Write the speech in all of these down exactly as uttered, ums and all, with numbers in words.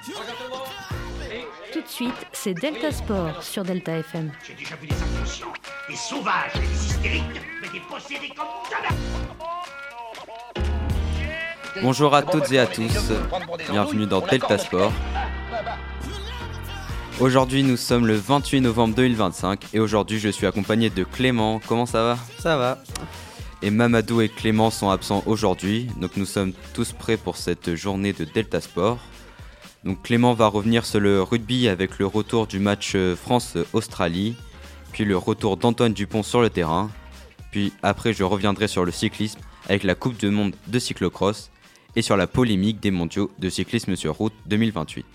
Tout de suite, c'est Delta Sport sur Delta F M. J'ai déjà vu des inconscients, des sauvages, des hystériques, mais des possédés comme jamais. Bonjour à toutes et à tous, bienvenue dans Delta Sport. Aujourd'hui nous sommes le vingt-huit novembre deux mille vingt-cinq et aujourd'hui je suis accompagné de Clément. Comment ça va ? Ça va. Et Mamadou et Clément sont absents aujourd'hui, donc nous sommes tous prêts pour cette journée de Delta Sport. Donc Clément va revenir sur le rugby avec le retour du match France-Australie, puis le retour d'Antoine Dupont sur le terrain, puis après je reviendrai sur le cyclisme avec la Coupe du Monde de cyclocross et sur la polémique des mondiaux de cyclisme sur route deux mille vingt-huit.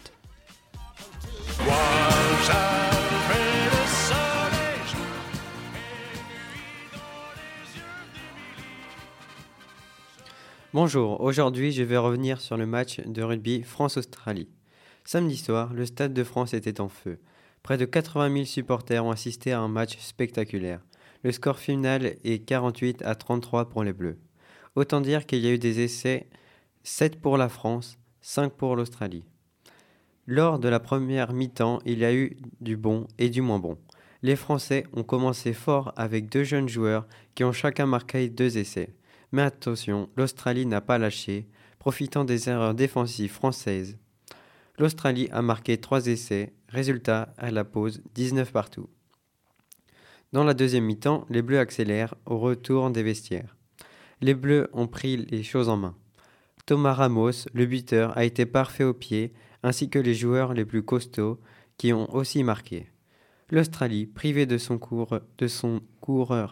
Bonjour, aujourd'hui je vais revenir sur le match de rugby France-Australie. Samedi soir, le Stade de France était en feu. Près de quatre-vingt mille supporters ont assisté à un match spectaculaire. Le score final est quarante-huit à trente-trois pour les Bleus. Autant dire qu'il y a eu des essais, sept pour la France, cinq pour l'Australie. Lors de la première mi-temps, il y a eu du bon et du moins bon. Les Français ont commencé fort avec deux jeunes joueurs qui ont chacun marqué deux essais. Mais attention, l'Australie n'a pas lâché, profitant des erreurs défensives françaises. L'Australie a marqué trois essais, résultat à la pause dix-neuf partout. Dans la deuxième mi-temps, les Bleus accélèrent au retour des vestiaires. Les Bleus ont pris les choses en main. Thomas Ramos, le buteur, a été parfait au pied, ainsi que les joueurs les plus costauds qui ont aussi marqué. L'Australie, privée de son, cour- de son coureur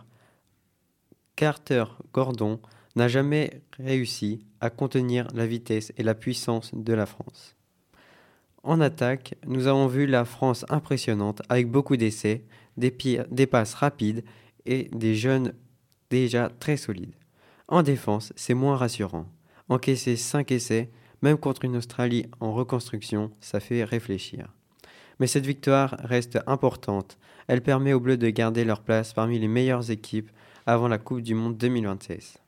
Carter Gordon, n'a jamais réussi à contenir la vitesse et la puissance de la France. En attaque, nous avons vu la France impressionnante avec beaucoup d'essais, des, pi- des passes rapides et des jeunes déjà très solides. En défense, c'est moins rassurant. Encaisser cinq essais, même contre une Australie en reconstruction, ça fait réfléchir. Mais cette victoire reste importante. Elle permet aux Bleus de garder leur place parmi les meilleures équipes avant la Coupe du Monde deux mille vingt-seize.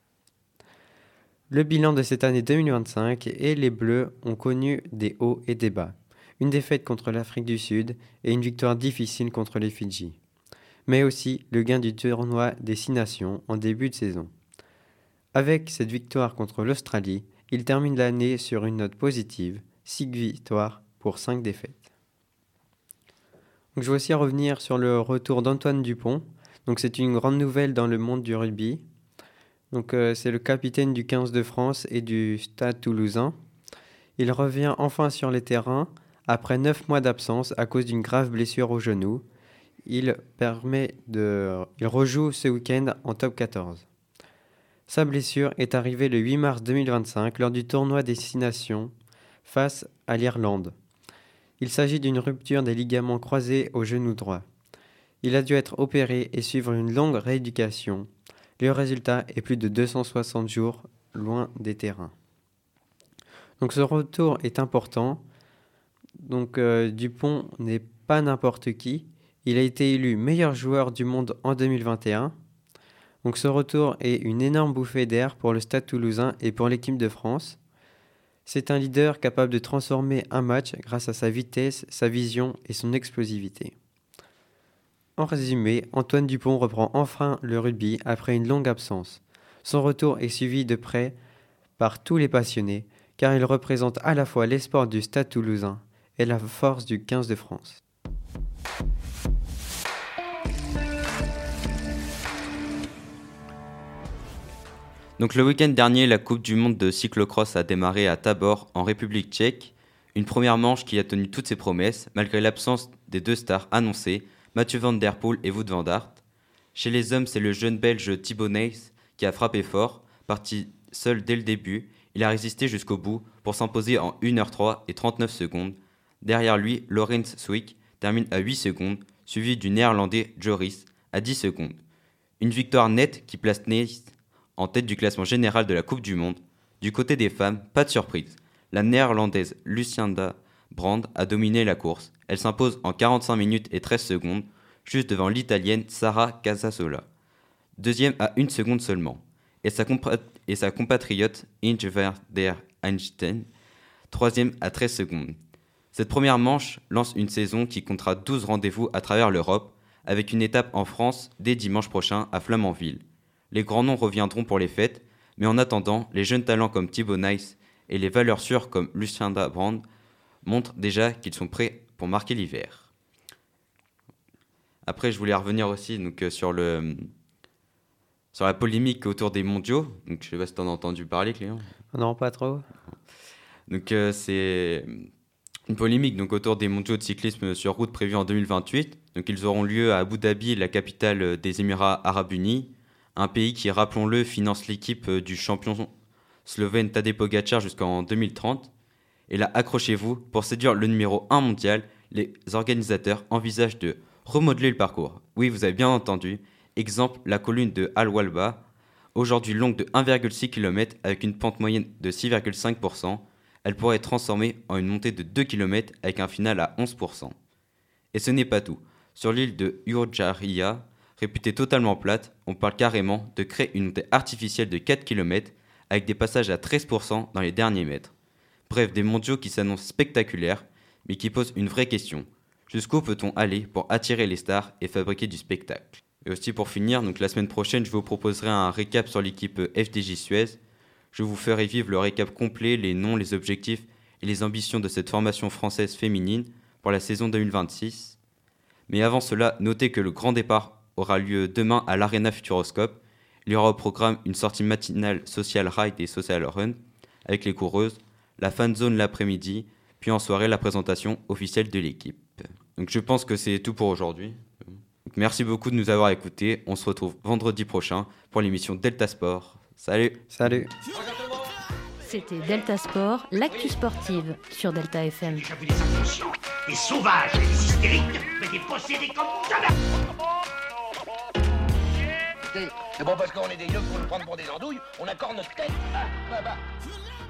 Le bilan de cette année deux mille vingt-cinq et les Bleus ont connu des hauts et des bas. Une défaite contre l'Afrique du Sud et une victoire difficile contre les Fidji. Mais aussi le gain du tournoi des Six Nations en début de saison. Avec cette victoire contre l'Australie, il termine l'année sur une note positive, six victoires pour cinq défaites. Donc, je vais aussi revenir sur le retour d'Antoine Dupont. Donc, c'est une grande nouvelle dans le monde du rugby. Donc, euh, c'est le capitaine du quinze de France et du Stade Toulousain. Il revient enfin sur les terrains après neuf mois d'absence à cause d'une grave blessure au genou. Il, permet de... il rejoue ce week-end en top quatorze. Sa blessure est arrivée le huit mars deux mille vingt-cinq lors du tournoi des Six Nations face à l'Irlande. Il s'agit d'une rupture des ligaments croisés au genou droit. Il a dû être opéré et suivre une longue rééducation. Le résultat est plus de deux cent soixante jours loin des terrains. Donc ce retour est important. Donc euh, Dupont n'est pas n'importe qui. Il a été élu meilleur joueur du monde en deux mille vingt et un. Donc ce retour est une énorme bouffée d'air pour le Stade Toulousain et pour l'équipe de France. C'est un leader capable de transformer un match grâce à sa vitesse, sa vision et son explosivité. En résumé, Antoine Dupont reprend enfin le rugby après une longue absence. Son retour est suivi de près par tous les passionnés, car il représente à la fois l'espoir du Stade Toulousain et la force du quinze de France. Donc le week-end dernier, la Coupe du Monde de cyclocross a démarré à Tabor, en République tchèque. Une première manche qui a tenu toutes ses promesses, malgré l'absence des deux stars annoncées, Mathieu Van Der Poel et Wout van Aert. Chez les hommes, c'est le jeune Belge Thibaut Nys qui a frappé fort. Parti seul dès le début, il a résisté jusqu'au bout pour s'imposer en une heure trois et trente-neuf secondes. Derrière lui, Laurens Swick termine à huit secondes, suivi du néerlandais Joris à dix secondes. Une victoire nette qui place Nys en tête du classement général de la Coupe du Monde. Du côté des femmes, pas de surprise. La néerlandaise Lucinda Brand a dominé la course. Elle s'impose en quarante-cinq minutes et treize secondes, juste devant l'italienne Sara Casasola. Deuxième à une seconde seulement. Et sa, compa- et sa compatriote Inge van der Einstein, troisième à treize secondes. Cette première manche lance une saison qui comptera douze rendez-vous à travers l'Europe, avec une étape en France dès dimanche prochain à Flamanville. Les grands noms reviendront pour les fêtes, mais en attendant, les jeunes talents comme Thibaut Nice et les valeurs sûres comme Lucinda Brand montrent déjà qu'ils sont prêts pour marquer l'hiver. Après, je voulais revenir aussi donc, euh, sur, le, sur la polémique autour des mondiaux. Donc, je ne sais pas si tu en as entendu parler, Clément. Non, pas trop. Donc, euh, c'est une polémique donc, autour des mondiaux de cyclisme sur route prévus en deux mille vingt-huit. Donc, ils auront lieu à Abu Dhabi, la capitale des Émirats arabes unis, un pays qui, rappelons-le, finance l'équipe du champion slovène Tadej Pogačar jusqu'en deux mille trente. Et là, accrochez-vous, pour séduire le numéro un mondial, les organisateurs envisagent de remodeler le parcours. Oui, vous avez bien entendu. Exemple, la colline de Al Walba, aujourd'hui longue de un virgule six kilomètres avec une pente moyenne de six virgule cinq pour cent. Elle pourrait être transformée en une montée de deux kilomètres avec un final à onze pour cent. Et ce n'est pas tout. Sur l'île de Udjarya, réputée totalement plate, on parle carrément de créer une montée artificielle de quatre kilomètres avec des passages à treize pour cent dans les derniers mètres. Bref, des mondiaux qui s'annoncent spectaculaires, mais qui posent une vraie question. Jusqu'où peut-on aller pour attirer les stars et fabriquer du spectacle? Et aussi pour finir, donc la semaine prochaine, je vous proposerai un récap sur l'équipe F D J Suez. Je vous ferai vivre le récap complet, les noms, les objectifs et les ambitions de cette formation française féminine pour la saison deux mille vingt-six. Mais avant cela, notez que le grand départ aura lieu demain à l'Arena Futuroscope. Il y aura au programme une sortie matinale Social Ride et Social Run avec les coureuses, la fan zone l'après-midi, puis en soirée la présentation officielle de l'équipe. Donc je pense que c'est tout pour aujourd'hui. Donc merci beaucoup de nous avoir écoutés. On se retrouve vendredi prochain pour l'émission Delta Sport. Salut. Salut. C'était Delta Sport, l'actu sportive sur Delta F M. J'ai vu des inconscients, des sauvages, des hystériques, mais des possédés comme jamais. C'est bon parce qu'on est des yeux pour nous prendre pour des andouilles, on accorde notre tête. Ah, bah, bah.